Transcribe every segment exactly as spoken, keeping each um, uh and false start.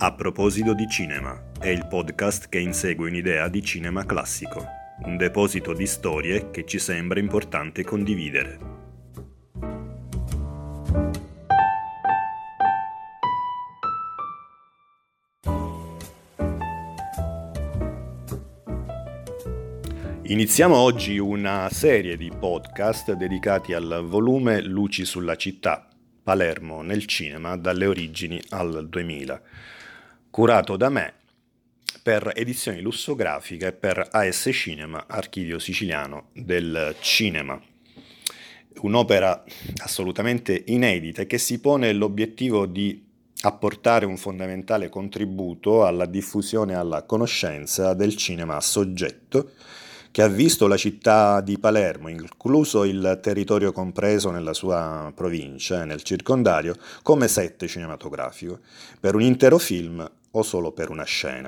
A proposito di cinema, è il podcast che insegue un'idea di cinema classico, un deposito di storie che ci sembra importante condividere. Iniziamo oggi una serie di podcast dedicati al volume Luci sulla città, Palermo nel cinema dalle origini al duemila, curato da me per Edizioni Lussografiche e per A S Cinema, Archivio Siciliano del Cinema. Un'opera assolutamente inedita che si pone l'obiettivo di apportare un fondamentale contributo alla diffusione e alla conoscenza del cinema a soggetto, che ha visto la città di Palermo, incluso il territorio compreso nella sua provincia, nel circondario, come set cinematografico, per un intero film o solo per una scena.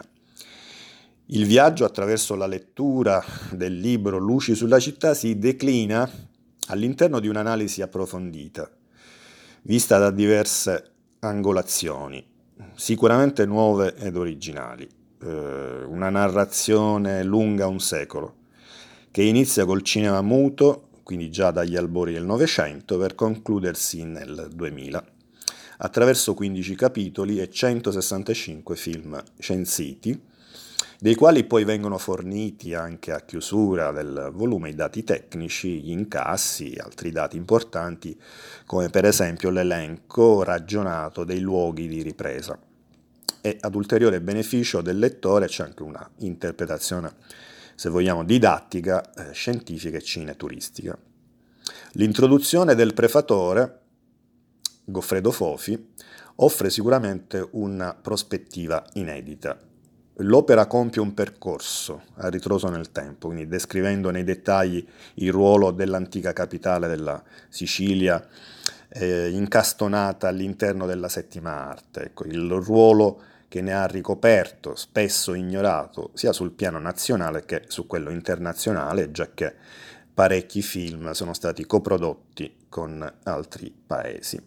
Il viaggio attraverso la lettura del libro Luci sulla città si declina all'interno di un'analisi approfondita, vista da diverse angolazioni, sicuramente nuove ed originali. Eh, una narrazione lunga un secolo, che inizia col cinema muto, quindi già dagli albori del Novecento, per concludersi nel duemila, attraverso quindici capitoli e centosessantacinque film censiti, dei quali poi vengono forniti anche a chiusura del volume i dati tecnici, gli incassi e altri dati importanti, come per esempio l'elenco ragionato dei luoghi di ripresa. E ad ulteriore beneficio del lettore c'è anche una interpretazione, se vogliamo, didattica, eh, scientifica e cineturistica. L'introduzione del prefatore, Goffredo Fofi, offre sicuramente una prospettiva inedita. L'opera compie un percorso a ritroso nel tempo, quindi descrivendo nei dettagli il ruolo dell'antica capitale della Sicilia, eh, incastonata all'interno della settima arte, ecco, il ruolo che ne ha ricoperto, spesso ignorato, sia sul piano nazionale che su quello internazionale, giacché parecchi film sono stati coprodotti con altri paesi.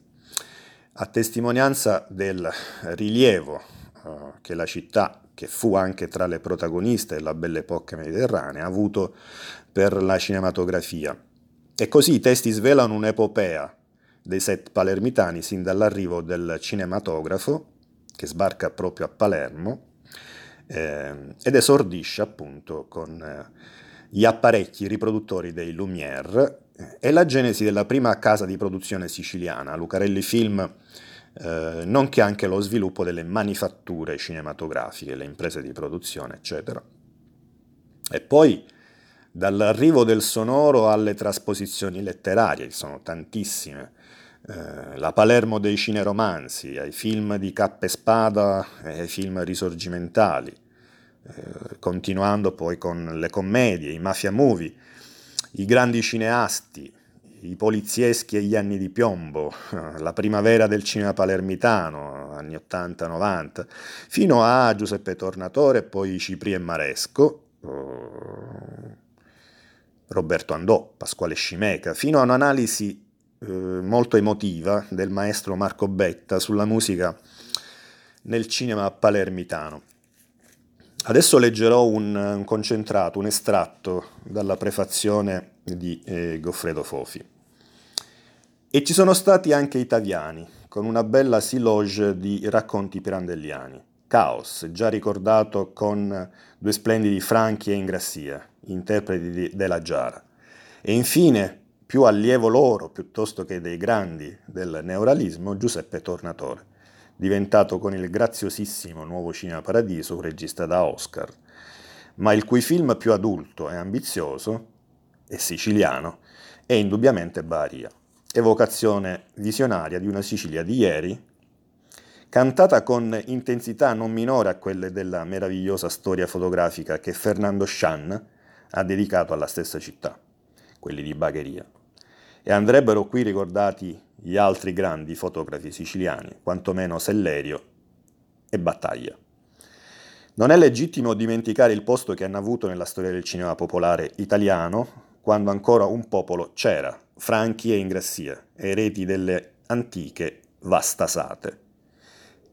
A testimonianza del rilievo uh, che la città, che fu anche tra le protagoniste della Belle Époque mediterranea, ha avuto per la cinematografia. E così i testi svelano un'epopea dei set palermitani sin dall'arrivo del cinematografo, che sbarca proprio a Palermo, eh, ed esordisce appunto con eh, gli apparecchi riproduttori dei Lumière eh, e la genesi della prima casa di produzione siciliana, Lucarelli Film, eh, nonché anche lo sviluppo delle manifatture cinematografiche, le imprese di produzione, eccetera. E poi dall'arrivo del sonoro alle trasposizioni letterarie, che sono tantissime, la Palermo dei cineromanzi, ai film di Cappa e Spada e ai film risorgimentali, eh, continuando poi con le commedie, i mafia movie, i grandi cineasti, i polizieschi e gli anni di piombo, la primavera del cinema palermitano, anni ottanta novanta, fino a Giuseppe Tornatore, poi Cipri e Maresco, eh, Roberto Andò, Pasquale Scimeca, fino a un'analisi molto emotiva del maestro Marco Betta sulla musica nel cinema palermitano. Adesso leggerò un, un concentrato, un estratto dalla prefazione di eh, Goffredo Fofi. E ci sono stati anche italiani, con una bella siloge di racconti pirandelliani. Caos, già ricordato con due splendidi Franchi e Ingrassia, interpreti di, della Giara. E infine, più allievo loro, piuttosto che dei grandi del neorealismo, Giuseppe Tornatore, diventato con il graziosissimo Nuovo Cinema Paradiso un regista da Oscar, ma il cui film più adulto e ambizioso, e siciliano, è indubbiamente Baria, evocazione visionaria di una Sicilia di ieri, cantata con intensità non minore a quelle della meravigliosa storia fotografica che Fernando Schan ha dedicato alla stessa città, quelli di Bagheria. E andrebbero qui ricordati gli altri grandi fotografi siciliani, quantomeno Sellerio e Battaglia. Non è legittimo dimenticare il posto che hanno avuto nella storia del cinema popolare italiano, quando ancora un popolo c'era, Franchi e Ingrassia, eredi delle antiche vastasate.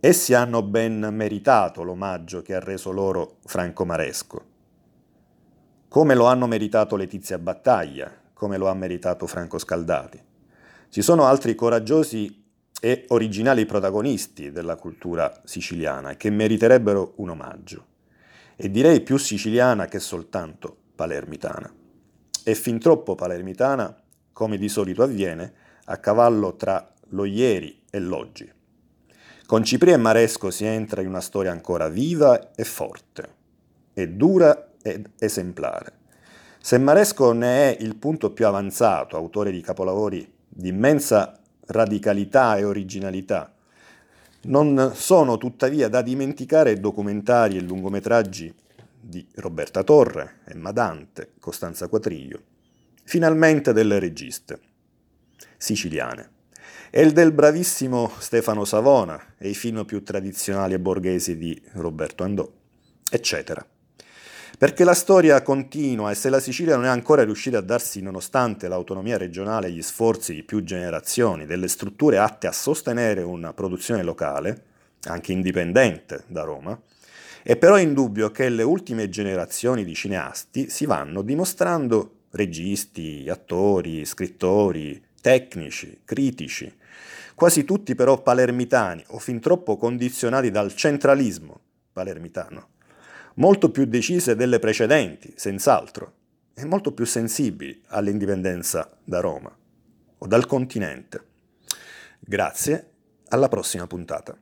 Essi hanno ben meritato l'omaggio che ha reso loro Franco Maresco, come lo hanno meritato Letizia Battaglia, come lo ha meritato Franco Scaldati. Ci sono altri coraggiosi e originali protagonisti della cultura siciliana che meriterebbero un omaggio, e direi più siciliana che soltanto palermitana. E fin troppo palermitana, come di solito avviene, a cavallo tra lo ieri e l'oggi. Con Cipri e Maresco si entra in una storia ancora viva e forte, e dura ed esemplare. Se Maresco ne è il punto più avanzato, autore di capolavori di immensa radicalità e originalità, non sono tuttavia da dimenticare documentari e lungometraggi di Roberta Torre, Emma Dante, Costanza Quatriglio, finalmente delle registe siciliane, e il del bravissimo Stefano Savona e i film più tradizionali e borghesi di Roberto Andò, eccetera. Perché la storia continua, e se la Sicilia non è ancora riuscita a darsi, nonostante l'autonomia regionale e gli sforzi di più generazioni, delle strutture atte a sostenere una produzione locale, anche indipendente da Roma, è però indubbio che le ultime generazioni di cineasti si vanno dimostrando registi, attori, scrittori, tecnici, critici, quasi tutti però palermitani o fin troppo condizionati dal centralismo palermitano, molto più decise delle precedenti, senz'altro, e molto più sensibili all'indipendenza da Roma o dal continente. Grazie, alla prossima puntata.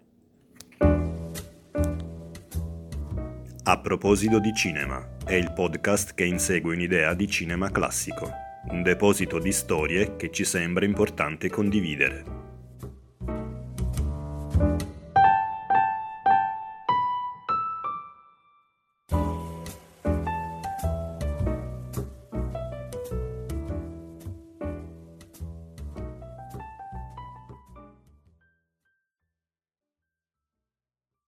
A proposito di cinema, è il podcast che insegue un'idea di cinema classico, un deposito di storie che ci sembra importante condividere.